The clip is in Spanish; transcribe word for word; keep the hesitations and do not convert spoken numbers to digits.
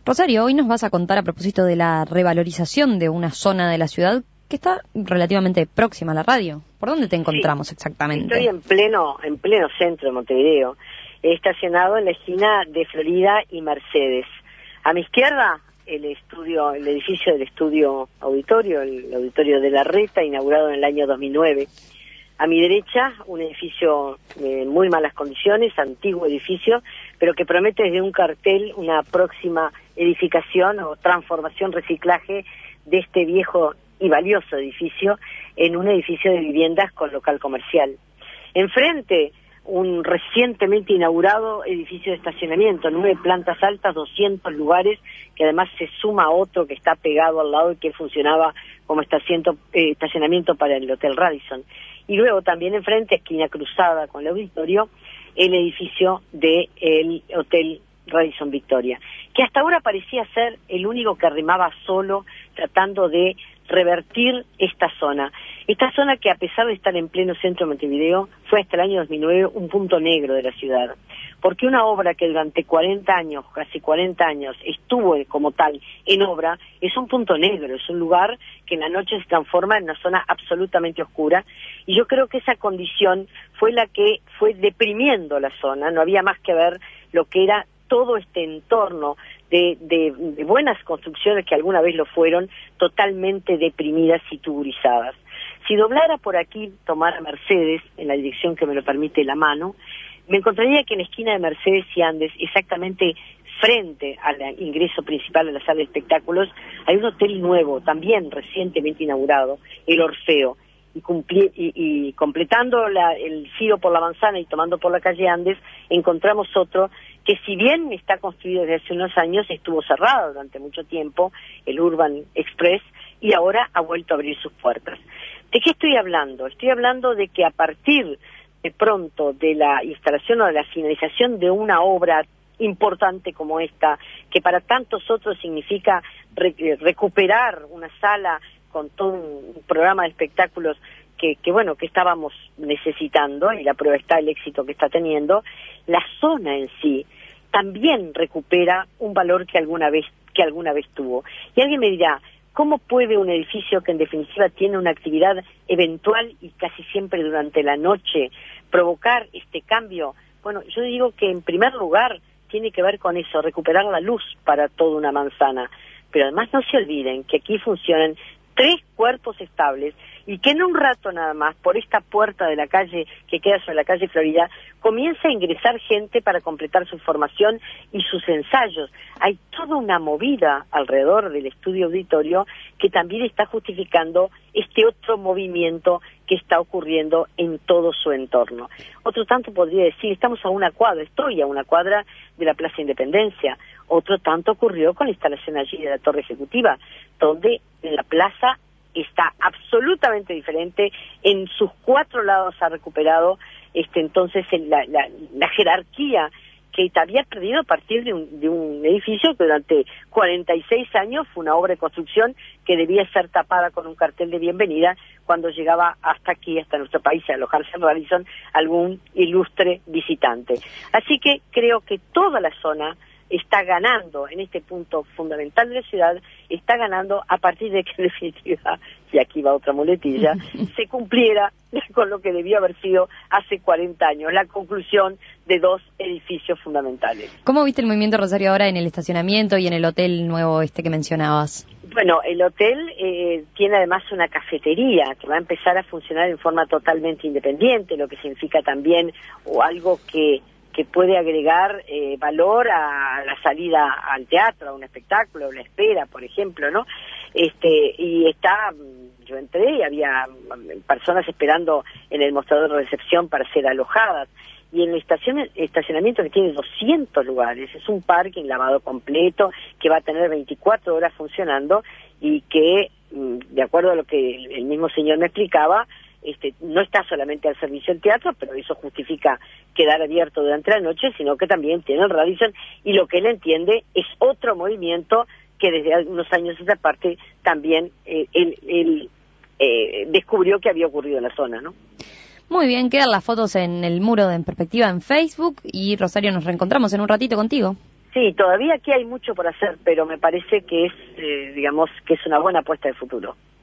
Rosario, hoy nos vas a contar a propósito de la revalorización de una zona de la ciudad que está relativamente próxima a la radio. ¿Por dónde te encontramos sí, exactamente? Estoy en pleno, en pleno centro de Montevideo. He estacionado en la esquina de Florida y Mercedes. A mi izquierda, el estudio, el edificio del estudio auditorio, el auditorio de la Reta, inaugurado en el año dos mil nueve. A mi derecha, un edificio en muy malas condiciones, antiguo edificio, pero que promete desde un cartel una próxima edificación o transformación, reciclaje de este viejo y valioso edificio en un edificio de viviendas con local comercial. Enfrente, un recientemente inaugurado edificio de estacionamiento, nueve plantas altas, doscientos lugares, que además se suma a otro que está pegado al lado y que funcionaba como estaciento, eh, estacionamiento para el Hotel Radisson. Y luego también enfrente, esquina cruzada con el auditorio, el edificio del Hotel Radisson Victoria, que hasta ahora parecía ser el único que arrimaba solo, tratando de revertir esta zona. Esta zona que, a pesar de estar en pleno centro de Montevideo, fue hasta el año dos mil nueve un punto negro de la ciudad. Porque una obra que durante cuarenta años, casi cuarenta años, estuvo como tal en obra, es un punto negro, es un lugar que en la noche se transforma en una zona absolutamente oscura. Y yo creo que esa condición fue la que fue deprimiendo la zona. No había más que ver lo que era todo este entorno de, de, de buenas construcciones que alguna vez lo fueron, totalmente deprimidas y tuburizadas. Si doblara por aquí, tomara Mercedes, en la dirección que me lo permite la mano, me encontraría que en la esquina de Mercedes y Andes, exactamente frente al ingreso principal de la sala de espectáculos, hay un hotel nuevo, también recientemente inaugurado, el Orfeo. Y, cumpli, y, y completando la, el giro por la manzana y tomando por la calle Andes, encontramos otro que, si bien está construido desde hace unos años, estuvo cerrado durante mucho tiempo, el Urban Express, y ahora ha vuelto a abrir sus puertas. ¿De qué estoy hablando? Estoy hablando de que a partir de pronto de la instalación o de la finalización de una obra importante como esta, que para tantos otros significa re, recuperar una sala con todo un programa de espectáculos que, que bueno, que estábamos necesitando, y la prueba está el éxito que está teniendo, la zona en sí también recupera un valor que alguna vez, que alguna vez tuvo. Y alguien me dirá, ¿cómo puede un edificio que en definitiva tiene una actividad eventual y casi siempre durante la noche provocar este cambio? Bueno, yo digo que en primer lugar tiene que ver con eso, recuperar la luz para toda una manzana. Pero además no se olviden que aquí funcionan tres cuerpos estables y que en un rato nada más, por esta puerta de la calle que queda sobre la calle Florida, comienza a ingresar gente para completar su formación y sus ensayos. Hay toda una movida alrededor del estudio auditorio que también está justificando este otro movimiento que está ocurriendo en todo su entorno. Otro tanto podría decir, estamos a una cuadra, estoy a una cuadra de la Plaza Independencia. Otro tanto ocurrió con la instalación allí de la Torre Ejecutiva, donde la plaza está absolutamente diferente, en sus cuatro lados ha recuperado este entonces la, la, la jerarquía que había perdido a partir de un, de un edificio que durante cuarenta y seis años fue una obra de construcción que debía ser tapada con un cartel de bienvenida cuando llegaba hasta aquí, hasta nuestro país, a alojarse en Radisson algún ilustre visitante. Así que creo que toda la zona está ganando en este punto fundamental de la ciudad, está ganando a partir de que en definitiva, y aquí va otra muletilla, se cumpliera con lo que debió haber sido hace cuarenta años, la conclusión de dos edificios fundamentales. ¿Cómo viste el movimiento, Rosario, ahora en el estacionamiento y en el hotel nuevo este que mencionabas? Bueno, el hotel eh, tiene además una cafetería que va a empezar a funcionar en forma totalmente independiente, lo que significa también o algo que que puede agregar eh, valor a la salida al teatro, a un espectáculo, la espera, por ejemplo, ¿no? Este, y está, yo entré y había personas esperando en el mostrador de recepción para ser alojadas. Y en el estacion, estacionamiento que tiene doscientos lugares, es un parking lavado completo que va a tener veinticuatro horas funcionando y que, de acuerdo a lo que el mismo señor me explicaba, Este, no está solamente al servicio del teatro, pero eso justifica quedar abierto durante la noche, sino que también tiene el Radisson, y lo que él entiende es otro movimiento que desde algunos años esa parte también eh, él, él eh, descubrió que había ocurrido en la zona, ¿no? Muy bien, quedan las fotos en el muro de En Perspectiva en Facebook, y Rosario, nos reencontramos en un ratito contigo. Sí, todavía aquí hay mucho por hacer, pero me parece que es, eh, digamos, que es una buena apuesta de futuro.